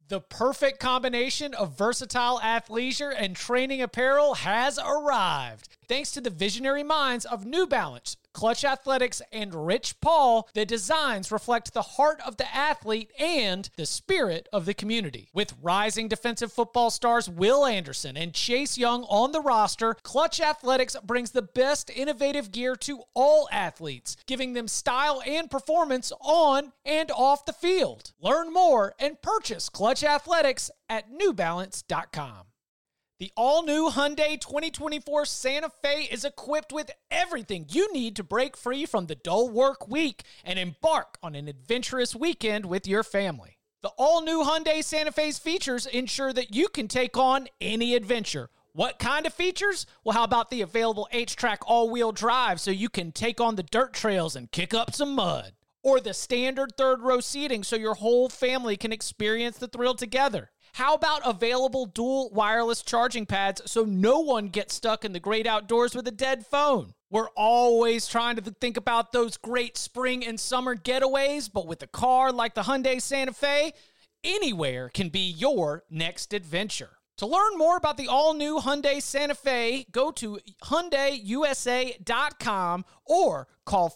The perfect combination of versatile athleisure and training apparel has arrived. Thanks to the visionary minds of New Balance, Clutch Athletics, and Rich Paul, the designs reflect the heart of the athlete and the spirit of the community. With rising defensive football stars Will Anderson and Chase Young on the roster, Clutch Athletics brings the best innovative gear to all athletes, giving them style and performance on and off the field. Learn more and purchase Clutch Athletics at newbalance.com. The all-new Hyundai 2024 Santa Fe is equipped with everything you need to break free from the dull work week and embark on an adventurous weekend with your family. The all-new Hyundai Santa Fe's features ensure that you can take on any adventure. What kind of features? Well, how about the available H-Track all-wheel drive so you can take on the dirt trails and kick up some mud? Or the standard third-row seating so your whole family can experience the thrill together? How about available dual wireless charging pads so no one gets stuck in the great outdoors with a dead phone? We're always trying to think about those great spring and summer getaways, but with a car like the Hyundai Santa Fe, anywhere can be your next adventure. To learn more about the all-new Hyundai Santa Fe, go to HyundaiUSA.com or call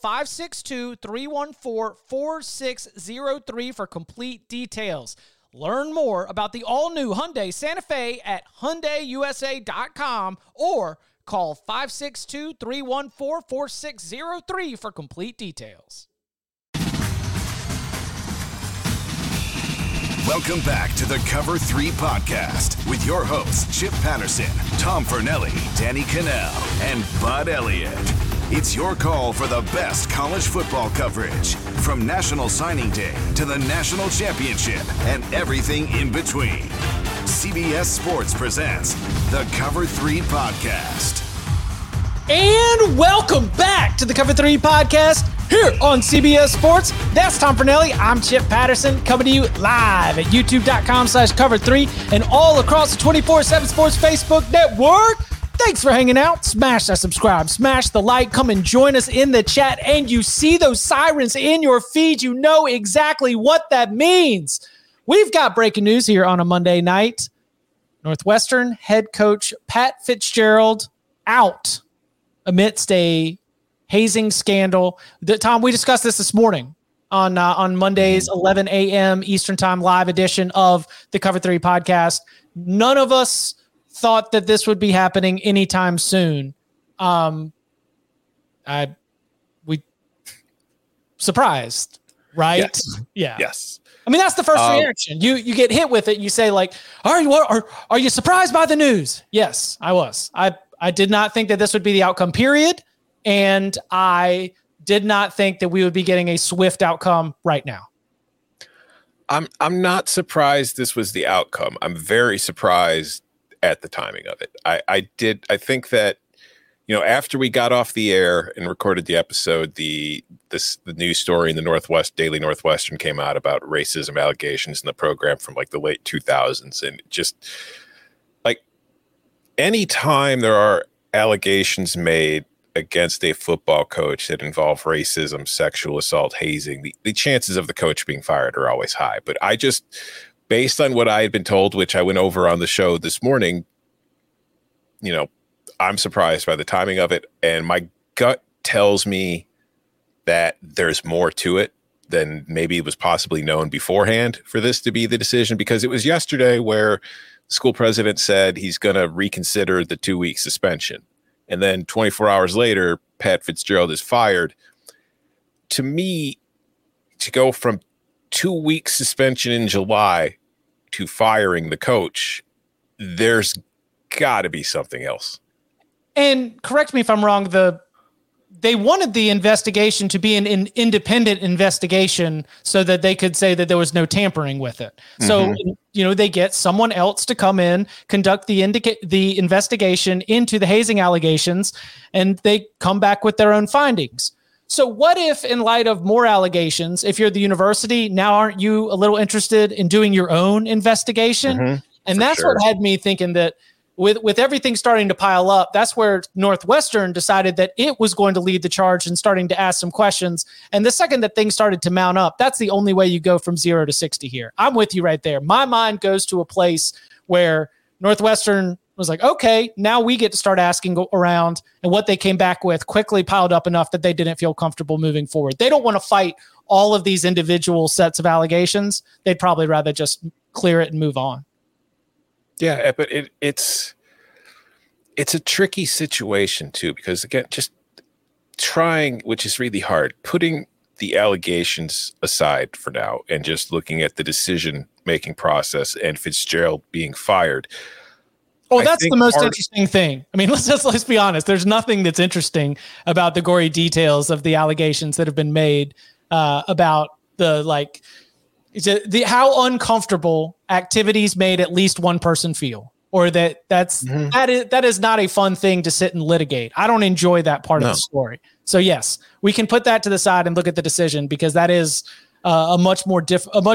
562-314-4603 for complete details. Learn more about the all-new Hyundai Santa Fe at HyundaiUSA.com or call 562-314-4603 for complete details. Welcome back to the Cover 3 podcast with your hosts, Chip Patterson, Tom Fornelli, Danny Cannell, and Bud Elliott. It's your call for the best college football coverage, from National Signing Day to the National Championship and everything in between. CBS Sports presents the Cover 3 podcast. And welcome back to the Cover 3 podcast here on CBS Sports. That's Tom Fornelli. I'm Chip Patterson, coming to you live at youtube.com/cover3 and all across the 24/7 Sports Facebook network. Thanks for hanging out. Smash that subscribe, smash the like, come and join us in the chat. And you see those sirens in your feed, you know exactly what that means. We've got breaking news here on a Monday night. Northwestern head coach Pat Fitzgerald out amidst a hazing scandal. Tom, we discussed this morning on Monday's 11 a.m. Eastern Time live edition of the Cover 3 podcast. None of us thought that this would be happening anytime soon. We surprised, right? Yes. Yeah. Yes. I mean, that's the first reaction. You get hit with it. You say like, are you surprised by the news? Yes, I was. I did not think that this would be the outcome, period. And I did not think that we would be getting a swift outcome right now. I'm not surprised this was the outcome. I'm very surprised at the timing of it. I think that, after we got off the air and recorded the episode, the news story in the Daily Northwestern came out about racism allegations in the program from like the late 2000s. And just like anytime there are allegations made against a football coach that involve racism, sexual assault, hazing, the chances of the coach being fired are always high. But I just, based on what I had been told, which I went over on the show this morning, I'm surprised by the timing of it. And my gut tells me that there's more to it than maybe was possibly known beforehand for this to be the decision, because it was yesterday where the school president said he's going to reconsider the 2-week suspension. And then 24 hours later, Pat Fitzgerald is fired. To me, to go from 2-week suspension in July to firing the coach, there's got to be something else. And correct me if I'm wrong, they wanted the investigation to be an independent investigation so that they could say that there was no tampering with it. So, they get someone else to come in, conduct the investigation into the hazing allegations, and they come back with their own findings. So what if, in light of more allegations, if you're the university, now aren't you a little interested in doing your own investigation? And that's what had me thinking that with everything starting to pile up, that's where Northwestern decided that it was going to lead the charge and starting to ask some questions. And the second that things started to mount up, that's the only way you go from 0 to 60 here. I'm with you right there. My mind goes to a place where Northwestern was like, okay, now we get to start asking around, and what they came back with quickly piled up enough that they didn't feel comfortable moving forward. They don't want to fight all of these individual sets of allegations. They'd probably rather just clear it and move on. Yeah, but it's a tricky situation too, because again, just trying, which is really hard, putting the allegations aside for now and just looking at the decision-making process and Fitzgerald being fired. Oh, that's the most interesting thing. I mean, let's be honest. There's nothing that's interesting about the gory details of the allegations that have been made about how uncomfortable activities made at least one person feel, or that is not a fun thing to sit and litigate. I don't enjoy that part of the story. So yes, we can put that to the side and look at the decision, because that is a much more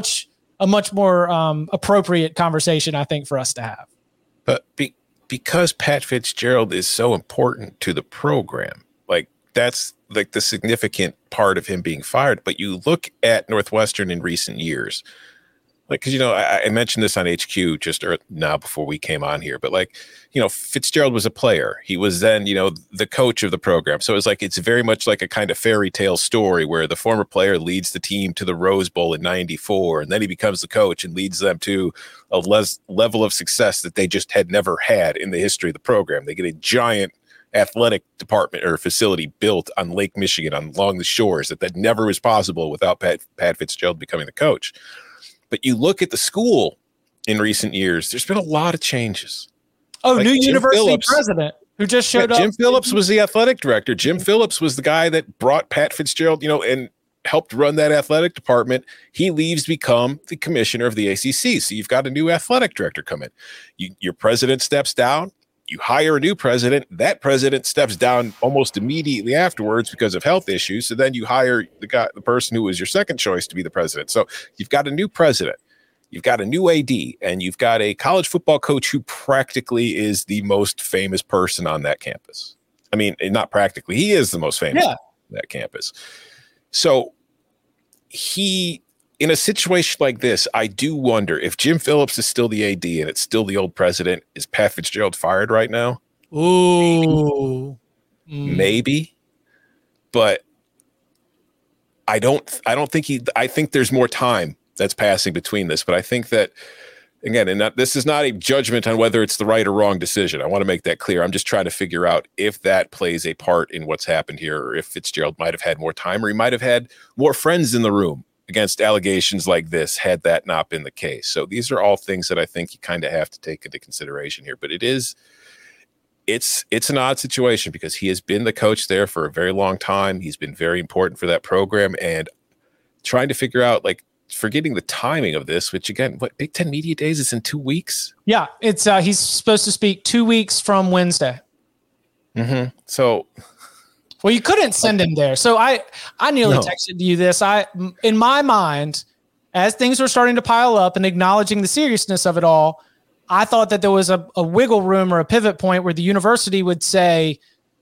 appropriate conversation, I think, for us to have. But because Pat Fitzgerald is so important to the program, like that's like the significant part of him being fired. But you look at Northwestern in recent years, like, because, I mentioned this on HQ just now before we came on here, but Fitzgerald was a player. He was then, the coach of the program. So it's very much like a kind of fairy tale story where the former player leads the team to the Rose Bowl in '94, and then he becomes the coach and leads them to a level of success that they just had never had in the history of the program. They get a giant athletic department or facility built on Lake Michigan along the shores that never was possible without Pat Fitzgerald becoming the coach. But you look at the school in recent years, there's been a lot of changes. Oh, new university president who just showed up. Jim Phillips was the athletic director. Jim Phillips was the guy that brought Pat Fitzgerald, and helped run that athletic department. He leaves to become the commissioner of the ACC. So you've got a new athletic director come in. Your president steps down. You hire a new president. That president steps down almost immediately afterwards because of health issues. So then you hire the person who was your second choice to be the president. So you've got a new president, you've got a new AD, and you've got a college football coach who practically is the most famous person on that campus. I mean, not practically, he is the most famous on that campus. So in a situation like this, I do wonder if Jim Phillips is still the AD and it's still the old president, is Pat Fitzgerald fired right now? Ooh. Maybe. But I think there's more time that's passing between this. But I think that, again, this is not a judgment on whether it's the right or wrong decision. I want to make that clear. I'm just trying to figure out if that plays a part in what's happened here, or if Fitzgerald might have had more time, or he might have had more friends in the room against allegations like this, had that not been the case. So these are all things that I think you kind of have to take into consideration here. But it's an odd situation because he has been the coach there for a very long time. He's been very important for that program, and trying to figure out, forgetting the timing of this, which again, Big Ten Media Days is in 2 weeks? Yeah, it's he's supposed to speak 2 weeks from Wednesday. Mm-hmm. So... Well, you couldn't send him there. So I nearly texted you this. In my mind, as things were starting to pile up and acknowledging the seriousness of it all, I thought that there was a wiggle room or a pivot point where the university would say,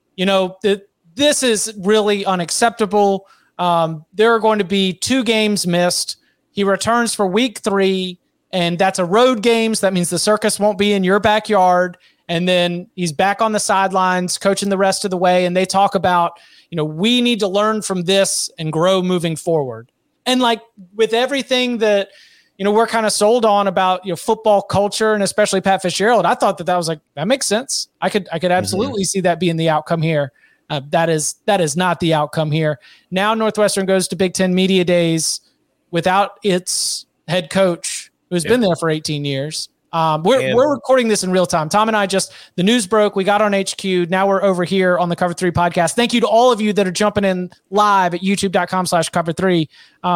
this is really unacceptable. There are going to be 2 games missed. He returns for week 3, and that's a road game. So that means the circus won't be in your backyard. And then he's back on the sidelines coaching the rest of the way. And they talk about, we need to learn from this and grow moving forward. And with everything that, we're kind of sold on about, football culture and especially Pat Fitzgerald, I thought that was that makes sense. I could absolutely see that being the outcome here. That is not the outcome here. Now Northwestern goes to Big Ten Media Days without its head coach, who's been there for 18 years. We're recording this in real time. Tom and I the news broke. We got on HQ. Now we're over here on the Cover 3 podcast. Thank you to all of you that are jumping in live at youtube.com/cover3.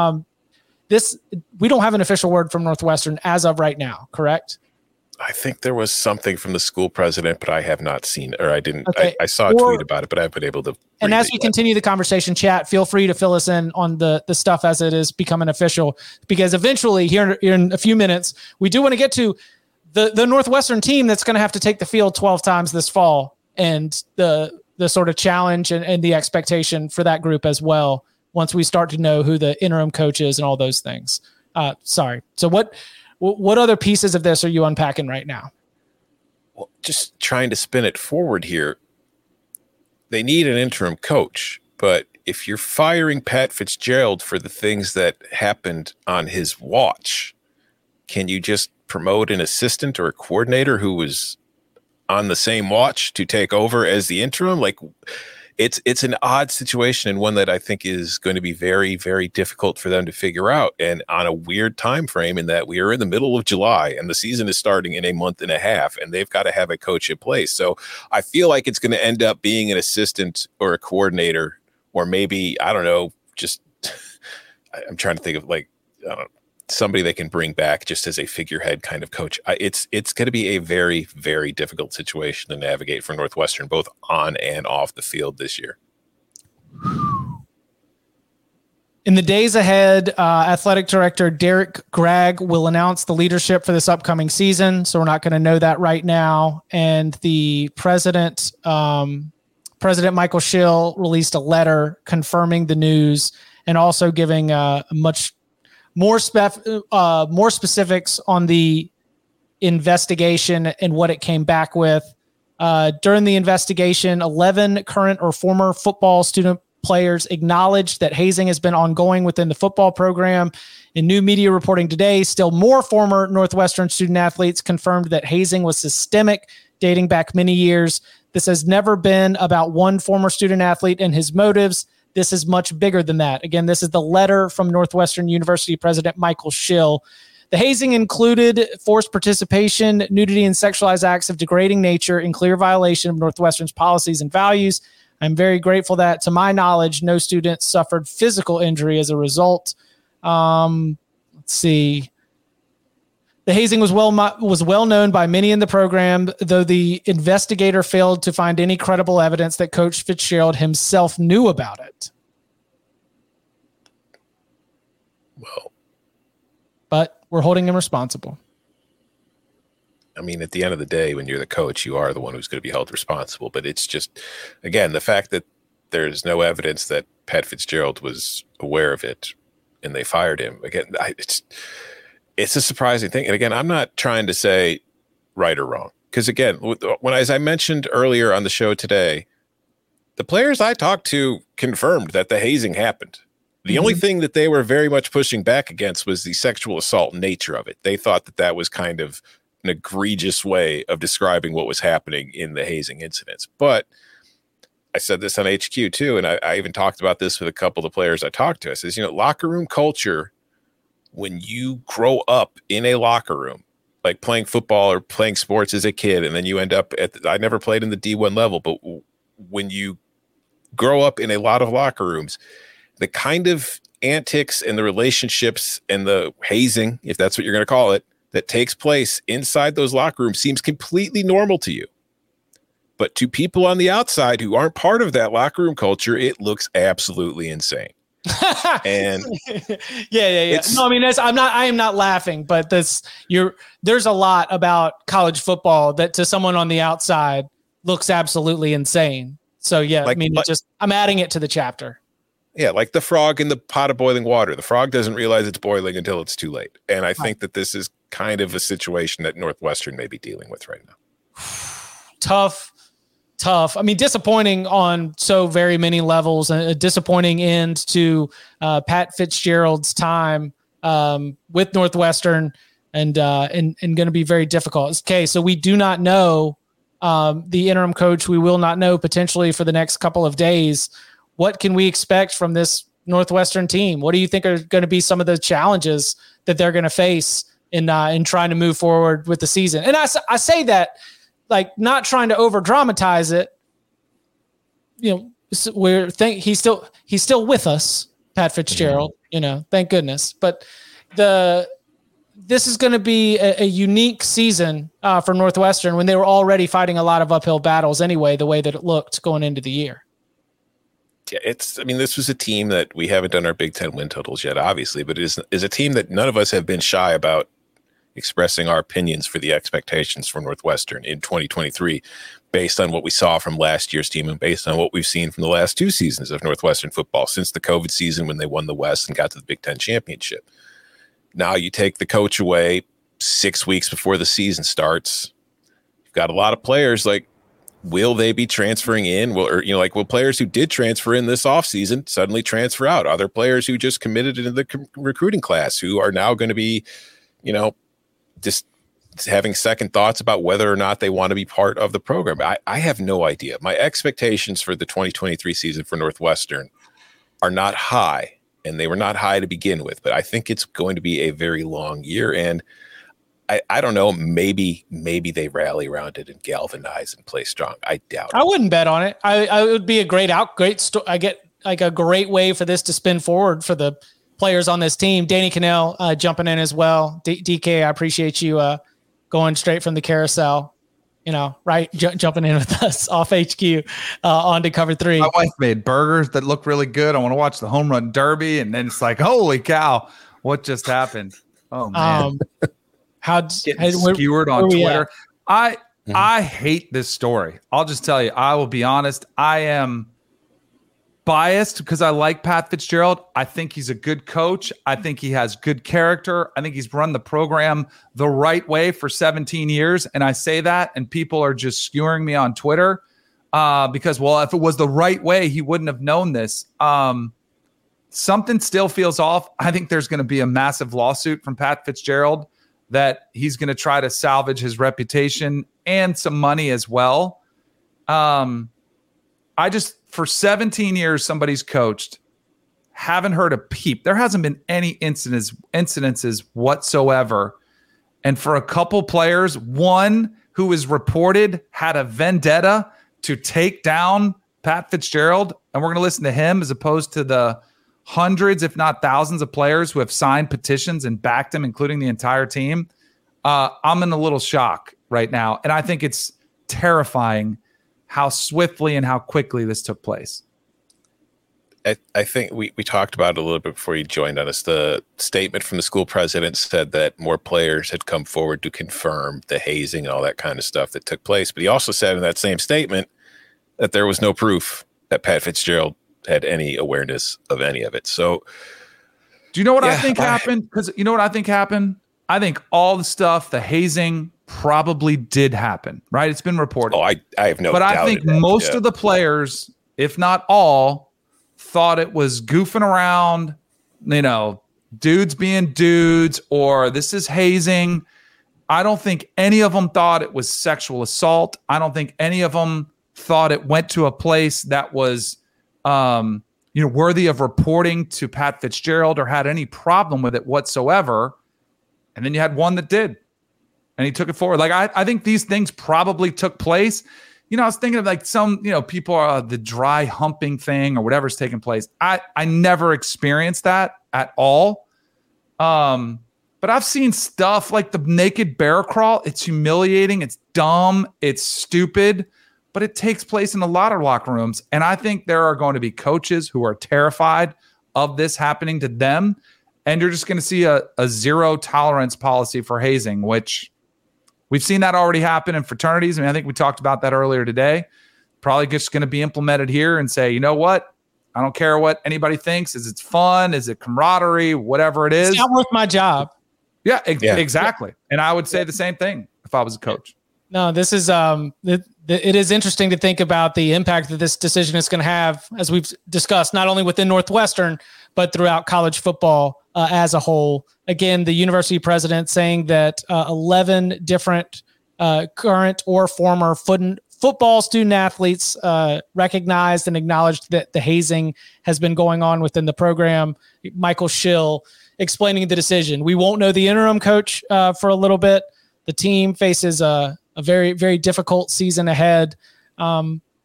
We don't have an official word from Northwestern as of right now, correct? I think there was something from the school president, but I have not seen it, or I didn't. Okay. I saw a tweet about it, but I haven't been able to. And as we continue the conversation, chat, feel free to fill us in on the stuff as it is becoming official, because eventually here in a few minutes, we do want to get to the Northwestern team that's going to have to take the field 12 times this fall, and the sort of challenge and the expectation for that group as well, once we start to know who the interim coach is and all those things. Sorry. So what other pieces of this are you unpacking right now? Well, just trying to spin it forward here. They need an interim coach, but if you're firing Pat Fitzgerald for the things that happened on his watch, can you just promote an assistant or a coordinator who was on the same watch to take over as the interim? Like, it's an odd situation, and one that I think is going to be very, very difficult for them to figure out, and on a weird time frame, in that we are in the middle of July and the season is starting in a month and a half, and they've got to have a coach in place. So I feel like it's going to end up being an assistant or a coordinator, or maybe, I don't know, just I'm trying to think of, like, I don't know, somebody they can bring back just as a figurehead kind of coach. It's going to be a very, very difficult situation to navigate for Northwestern, both on and off the field this year. In the days ahead, athletic director Derek Gregg will announce the leadership for this upcoming season. So we're not going to know that right now. And the president, President Michael Schill, released a letter confirming the news and also giving much more specifics on the investigation and what it came back with. During the investigation, 11 current or former football student players acknowledged that hazing has been ongoing within the football program. In new media reporting today, still more former Northwestern student athletes confirmed that hazing was systemic, dating back many years. This has never been about one former student athlete and his motives. This is much bigger than that. Again, this is the letter from Northwestern University President Michael Schill. The hazing included forced participation, nudity, and sexualized acts of degrading nature in clear violation of Northwestern's policies and values. I'm very grateful that, to my knowledge, no student suffered physical injury as a result. Let's see. The hazing was well known by many in the program, though the investigator failed to find any credible evidence that Coach Fitzgerald himself knew about it. Well, but we're holding him responsible. I mean, at the end of the day, when you're the coach, you are the one who's going to be held responsible. But it's just, again, the fact that there's no evidence that Pat Fitzgerald was aware of it and they fired him. Again, it's a surprising thing. And again, I'm not trying to say right or wrong, because again, as I mentioned earlier on the show today, the players I talked to confirmed that the hazing happened. The only thing that they were very much pushing back against was the sexual assault nature of it. They thought that that was kind of an egregious way of describing what was happening in the hazing incidents. But I said this on HQ too, and I even talked about this with a couple of the players I talked to. I says, locker room culture, when you grow up in a locker room, like playing football or playing sports as a kid, and then you end up I never played in the D1 level, but when you grow up in a lot of locker rooms, the kind of antics and the relationships and the hazing, if that's what you're going to call it, that takes place inside those locker rooms seems completely normal to you. But to people on the outside who aren't part of that locker room culture, it looks absolutely insane. And yeah. No, I mean, I am not laughing, but there's a lot about college football that to someone on the outside looks absolutely insane. So yeah, I'm adding it to the chapter. Yeah, like the frog in the pot of boiling water. The frog doesn't realize it's boiling until it's too late. And I think that this is kind of a situation that Northwestern may be dealing with right now. Tough. I mean, disappointing on so very many levels, and a disappointing end to Pat Fitzgerald's time with Northwestern, and going to be very difficult. Okay, so we do not know the interim coach. We will not know potentially for the next couple of days. What can we expect from this Northwestern team? What do you think are going to be some of the challenges that they're going to face in trying to move forward with the season? And I say that, like, not trying to over dramatize it. He's still with us, Pat Fitzgerald. Thank goodness. But this is going to be a unique season for Northwestern when they were already fighting a lot of uphill battles anyway, the way that it looked going into the year. Yeah, this was a team that we haven't done our Big Ten win totals yet, obviously, but it is a team that none of us have been shy about expressing our opinions for the expectations for Northwestern in 2023 based on what we saw from last year's team and based on what we've seen from the last 2 seasons of Northwestern football since the COVID season when they won the West and got to the Big Ten championship. Now you take the coach away 6 weeks before the season starts. You've got a lot of players, like, will they be transferring in? Will players who did transfer in this offseason suddenly transfer out? Are there players who just committed into the recruiting class who are now going to be, just having second thoughts about whether or not they want to be part of the program? I have no idea. My expectations for the 2023 season for Northwestern are not high, and they were not high to begin with, but I think it's going to be a very long year. And I don't know, maybe they rally around it and galvanize and play strong. I doubt it. I wouldn't bet on it. I would be a great I get like a great way for this to spin forward for the players on this team. Danny Cannell jumping in as well. DK, I appreciate you going straight from the carousel, jumping in with us off HQ on to Cover 3. My wife made burgers that look really good. I want to watch the home run derby, and then it's like, holy cow, what just happened? Oh man. Skewered on Twitter. I hate this story. I'll just tell you, I will be honest. I am biased because I like Pat Fitzgerald. I think he's a good coach. I think he has good character. I think he's run the program the right way for 17 years. And I say that, and people are just skewering me on Twitter because, if it was the right way, he wouldn't have known this. Something still feels off. I think there's going to be a massive lawsuit from Pat Fitzgerald that he's going to try to salvage his reputation and some money as well. For 17 years, somebody's coached, haven't heard a peep. There hasn't been any incidences whatsoever. And for a couple players, one who is reported had a vendetta to take down Pat Fitzgerald, and we're going to listen to him as opposed to the hundreds, if not thousands of players who have signed petitions and backed him, including the entire team. I'm in a little shock right now. And I think it's terrifying how swiftly and how quickly this took place. I think we talked about it a little bit before you joined on us. The statement from the school president said that more players had come forward to confirm the hazing and all that kind of stuff that took place. But he also said in that same statement that there was no proof that Pat Fitzgerald had any awareness of any of it. So do you know what I think happened? Because you know what I think happened? I think all the stuff, the hazing probably did happen, right? It's been reported. Oh, I have no doubt. But I think most of the players, if not all, thought it was goofing around, dudes being dudes, or this is hazing. I don't think any of them thought it was sexual assault. I don't think any of them thought it went to a place that was worthy of reporting to Pat Fitzgerald or had any problem with it whatsoever. And then you had one that did, and he took it forward. Like, I think these things probably took place. I was thinking of like some, people are the dry humping thing or whatever's taking place. I never experienced that at all. But I've seen stuff like the naked bear crawl. It's humiliating. It's dumb. It's stupid. But it takes place in a lot of locker rooms. And I think there are going to be coaches who are terrified of this happening to them. And you're just going to see a zero tolerance policy for hazing, which we've seen that already happen in fraternities. I think we talked about that earlier today. Probably just going to be implemented here and say, you know what? I don't care what anybody thinks. Is it fun? Is it camaraderie? Whatever it is. It's not worth my job. Yeah, exactly. And I would say the same thing if I was a coach. No, this is it is interesting to think about the impact that this decision is going to have, as we've discussed, not only within Northwestern, but throughout college football as a whole. Again, the university president saying that 11 different current or former football student athletes recognized and acknowledged that the hazing has been going on within the program. Michael Schill explaining the decision. We won't know the interim coach for a little bit. The team faces a very, very difficult season ahead. How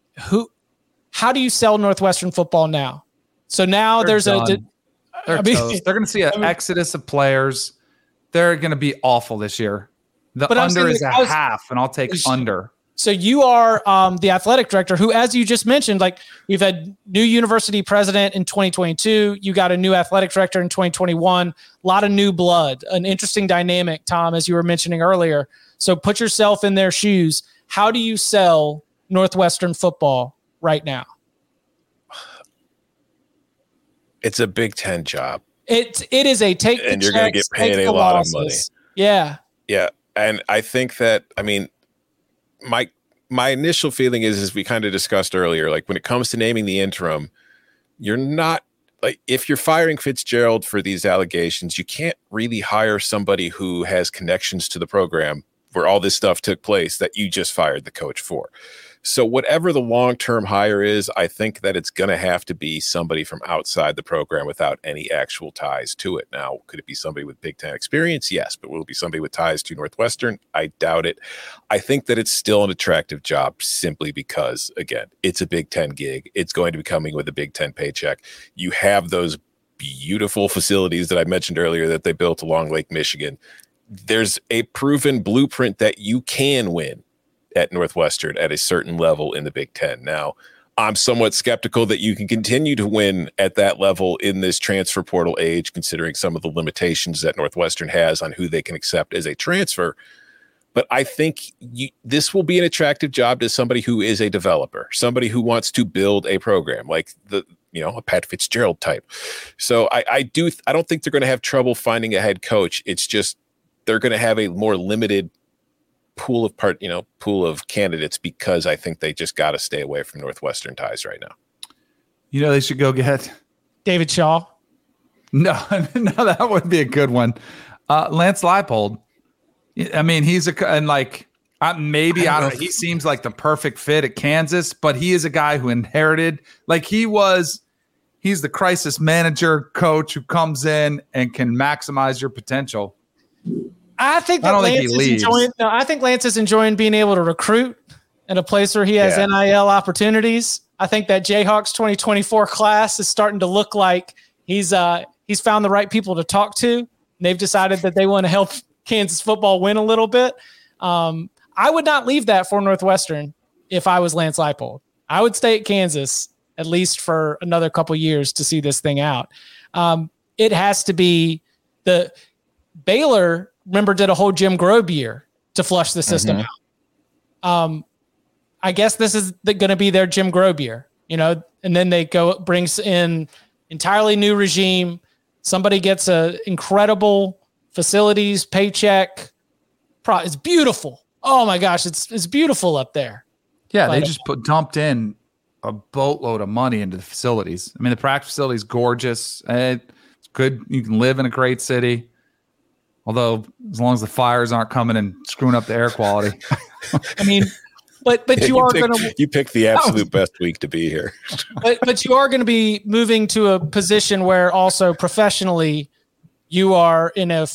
do you sell Northwestern football now? So now they're going to see an exodus of players. They're going to be awful this year. The under is a half, and I'll take under. So you are the athletic director who, as you just mentioned, like we've had new university president in 2022. You got a new athletic director in 2021. A lot of new blood, an interesting dynamic, Tom, as you were mentioning earlier. So put yourself in their shoes. How do you sell Northwestern football right now? It's a Big Ten job. It is a take the and you're going to get paid a lot of money. Yeah. Yeah. And I think that, I mean, my initial feeling is, as we kind of discussed earlier, like when it comes to naming the interim, you're not like, if you're firing Fitzgerald for these allegations, you can't really hire somebody who has connections to the program where all this stuff took place that you just fired the coach for. So whatever the long-term hire is, I think that it's going to have to be somebody from outside the program without any actual ties to it. Now, could it be somebody with Big Ten experience? Yes. But will it be somebody with ties to Northwestern? I doubt it. I think that it's still an attractive job simply because, again, it's a Big Ten gig. It's going to be coming with a Big Ten paycheck. You have those beautiful facilities that I mentioned earlier that they built along Lake Michigan. There's a proven blueprint that you can win at Northwestern at a certain level in the Big Ten. Now, I'm somewhat skeptical that you can continue to win at that level in this transfer portal age, considering some of the limitations that Northwestern has on who they can accept as a transfer. But I think this will be an attractive job to somebody who is a developer, somebody who wants to build a program like a Pat Fitzgerald type. So I don't think they're going to have trouble finding a head coach. It's just they're going to have a more limited pool of candidates because I think they just got to stay away from Northwestern ties right now. They should go get David Shaw. No, that would be a good one. Lance Leipold. I mean, he seems like the perfect fit at Kansas, but he is a guy who inherited, he's the crisis manager coach who comes in and can maximize your potential. I think Lance is enjoying being able to recruit in a place where he has NIL opportunities. I think that Jayhawks 2024 class is starting to look like he's found the right people to talk to. And they've decided that they want to help Kansas football win a little bit. I would not leave that for Northwestern if I was Lance Leipold. I would stay at Kansas at least for another couple years to see this thing out. It has to be the Baylor. Remember, did a whole Jim Grobe year to flush the system out. I guess this is going to be their Jim Grobe year, and then they brings in entirely new regime. Somebody gets a incredible facilities paycheck. It's beautiful. Oh my gosh, it's beautiful up there. Yeah, they just dumped in a boatload of money into the facilities. I mean, the practice facility is gorgeous. It's good. You can live in a great city. Although, as long as the fires aren't coming and screwing up the air quality. I mean, but you picked the absolute best week to be here. but you are going to be moving to a position where also professionally you are in a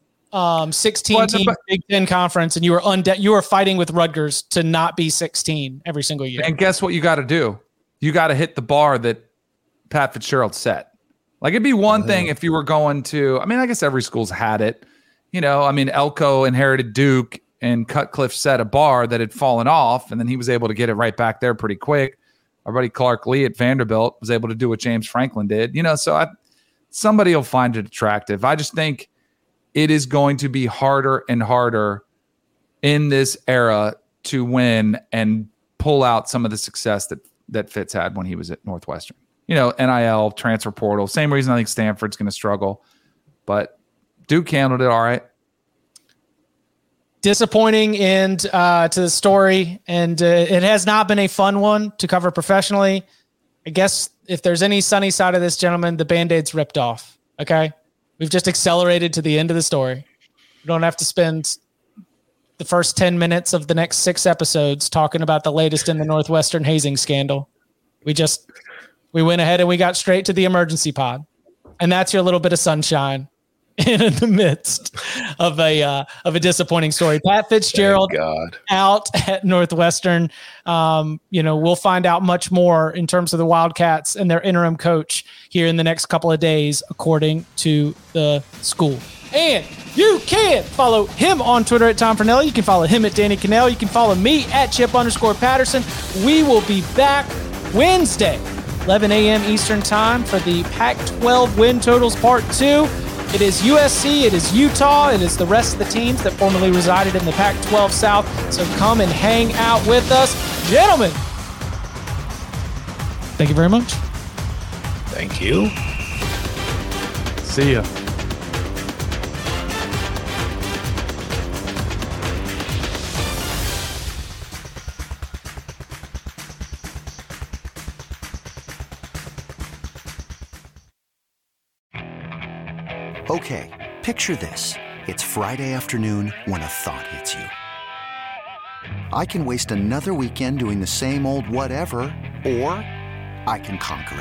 16-team Big Ten conference, and you are fighting with Rutgers to not be 16 every single year. And guess what you got to do? You got to hit the bar that Pat Fitzgerald set. Like, it'd be one thing if you were going to, I guess every school's had it. Elko inherited Duke and Cutcliffe set a bar that had fallen off, and then he was able to get it right back there pretty quick. Our buddy Clark Lee at Vanderbilt was able to do what James Franklin did. Somebody will find it attractive. I just think it is going to be harder and harder in this era to win and pull out some of the success that Fitz had when he was at Northwestern. NIL, transfer portal, same reason I think Stanford's going to struggle, but Duke handled it all right. Disappointing end to the story, and it has not been a fun one to cover professionally. I guess if there's any sunny side of this, gentlemen, the Band-Aid's ripped off. Okay? We've just accelerated to the end of the story. We don't have to spend the first 10 minutes of the next 6 episodes talking about the latest in the Northwestern hazing scandal. We went ahead and we got straight to the emergency pod. And that's your little bit of sunshine in the midst of a disappointing story. Pat Fitzgerald out at Northwestern. We'll find out much more in terms of the Wildcats and their interim coach here in the next couple of days, according to the school. And you can follow him on Twitter at Tom Fornelli. You can follow him at Danny Cannell. You can follow me at Chip_Patterson. We will be back Wednesday, 11 a.m. Eastern Time for the Pac-12 Win Totals Part 2. It is USC, it is Utah, it is the rest of the teams that formerly resided in the Pac-12 South. So come and hang out with us. Gentlemen, thank you very much. Thank you. See ya. Okay, picture this. It's Friday afternoon when a thought hits you. I can waste another weekend doing the same old whatever, or I can conquer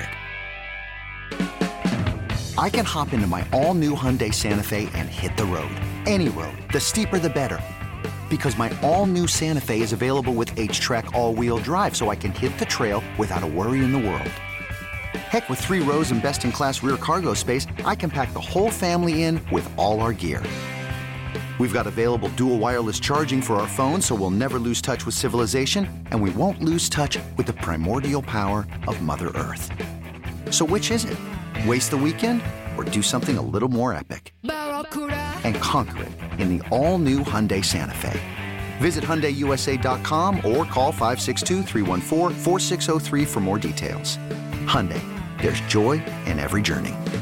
it. I can hop into my all-new Hyundai Santa Fe and hit the road. Any road. The steeper, the better. Because my all-new Santa Fe is available with H-Track all-wheel drive, so I can hit the trail without a worry in the world. Heck, with 3 rows and best-in-class rear cargo space, I can pack the whole family in with all our gear. We've got available dual wireless charging for our phones, so we'll never lose touch with civilization, and we won't lose touch with the primordial power of Mother Earth. So which is it? Waste the weekend or do something a little more epic? And conquer it in the all-new Hyundai Santa Fe. Visit HyundaiUSA.com or call 562-314-4603 for more details. Hyundai, there's joy in every journey.